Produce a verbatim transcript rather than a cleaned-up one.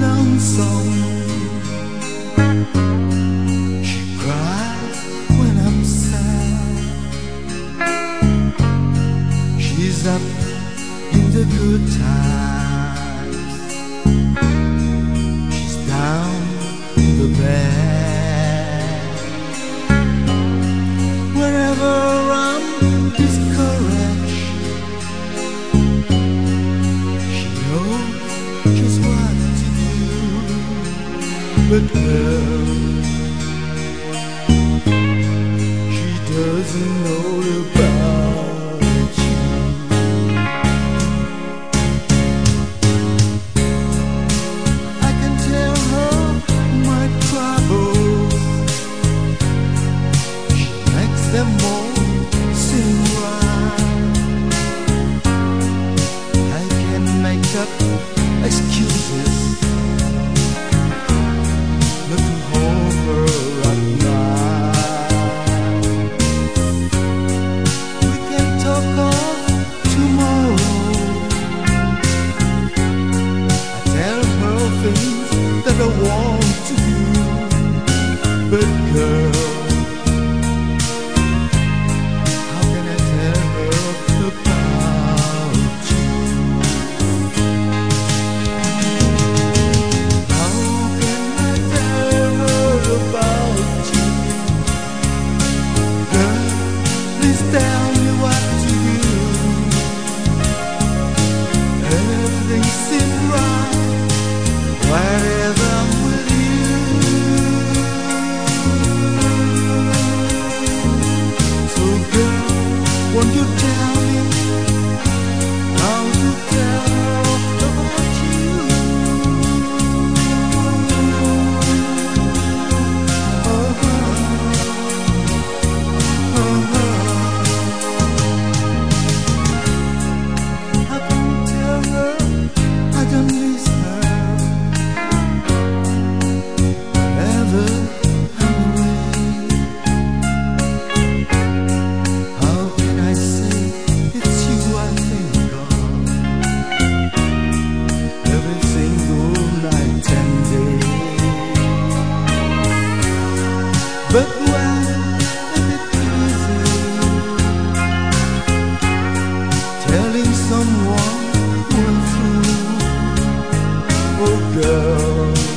lonesome. She cries when I'm sad. She's up in the good times. She's down in the bad. Whenever I'm discouraged, she knows just what to do. But girl, she doesn't know about you. I can tell her my troubles. She makes them all seem right. I can make up excuses not to hold her at night. We can talk of tomorrow. I tell her things that I want to do. But girl, how can I tell her about you? How can I tell her about you? Girl, please tell me what to do. Everything seems right wherever I'm with you. So girl, won't you tell me how to tell her about you? Oh, oh, oh. I can tell her I don't miss her whenever I'm away. How can I say it's you I think of every single night and day? But when is it easy telling someone one through? Oh girl,